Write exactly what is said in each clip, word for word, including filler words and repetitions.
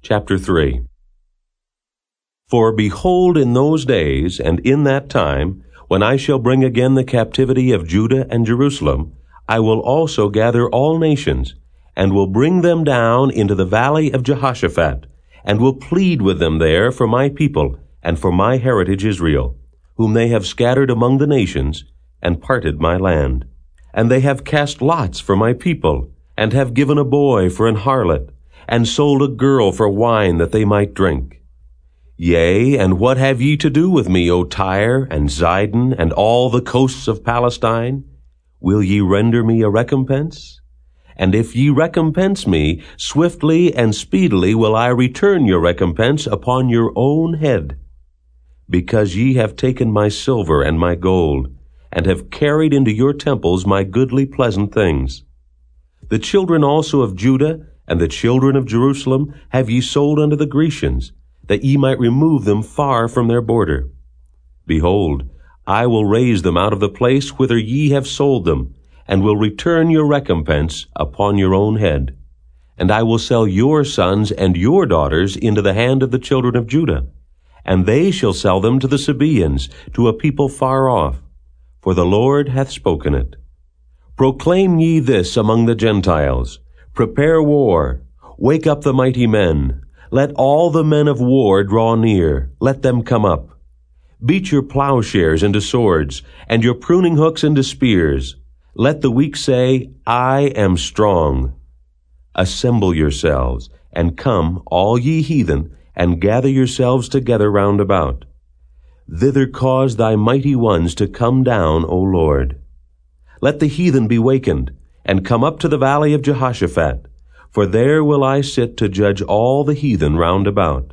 Chapter three. For behold, in those days, and in that time, when I shall bring again the captivity of Judah and Jerusalem, I will also gather all nations, and will bring them down into the valley of Jehoshaphat, and will plead with them there for my people, and for my heritage Israel, whom they have scattered among the nations, and parted my land. And they have cast lots for my people, and have given a boy for an harlot, and sold a girl for wine that they might drink. Yea, and what have ye to do with me, O Tyre, and Zidon, and all the coasts of Palestine? Will ye render me a recompense? And if ye recompense me, swiftly and speedily will I return your recompense upon your own head. Because ye have taken my silver and my gold, and have carried into your temples my goodly pleasant things. The children also of Judah and the children of Jerusalem have ye sold unto the Grecians, that ye might remove them far from their border. Behold, I will raise them out of the place whither ye have sold them, and will return your recompense upon your own head. And I will sell your sons and your daughters into the hand of the children of Judah, and they shall sell them to the Sabaeans, to a people far off. For the Lord hath spoken it. Proclaim ye this among the Gentiles. Prepare war. Wake up the mighty men. Let all the men of war draw near. Let them come up. Beat your plowshares into swords, and your pruning hooks into spears. Let the weak say, I am strong. Assemble yourselves, and come, all ye heathen, and gather yourselves together round about. Thither cause thy mighty ones to come down, O Lord. Let the heathen be wakened, and come up to the valley of Jehoshaphat, for there will I sit to judge all the heathen round about.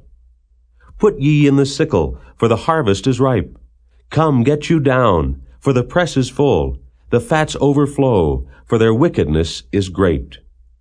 Put ye in the sickle, for the harvest is ripe. Come, get you down, for the press is full. The fats overflow, for their wickedness is great.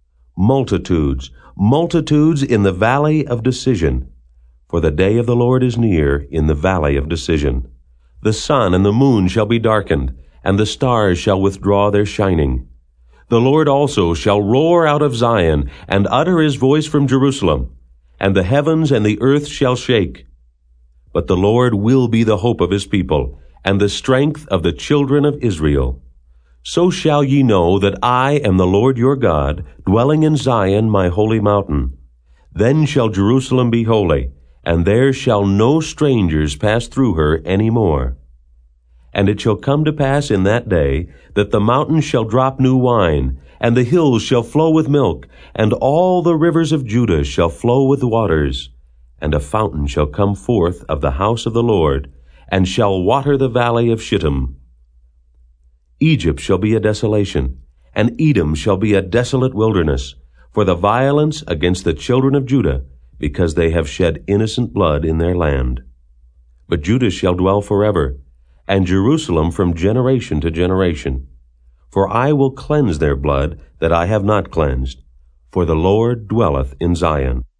Multitudes, multitudes in the valley of decision. For the day of the Lord is near in the valley of decision. The sun and the moon shall be darkened, and the stars shall withdraw their shining. The Lord also shall roar out of Zion, and utter his voice from Jerusalem, and the heavens and the earth shall shake. But the Lord will be the hope of his people, and the strength of the children of Israel. So shall ye know that I am the Lord your God, dwelling in Zion my holy mountain. Then shall Jerusalem be holy, and there shall no strangers pass through her any more. And it shall come to pass in that day that the mountains shall drop new wine, and the hills shall flow with milk, and all the rivers of Judah shall flow with waters. And a fountain shall come forth of the house of the Lord, and shall water the valley of Shittim. Egypt shall be a desolation, and Edom shall be a desolate wilderness, for the violence against the children of Judah, because they have shed innocent blood in their land. But Judah shall dwell forever, and Jerusalem from generation to generation. For I will cleanse their blood that I have not cleansed, for the Lord dwelleth in Zion.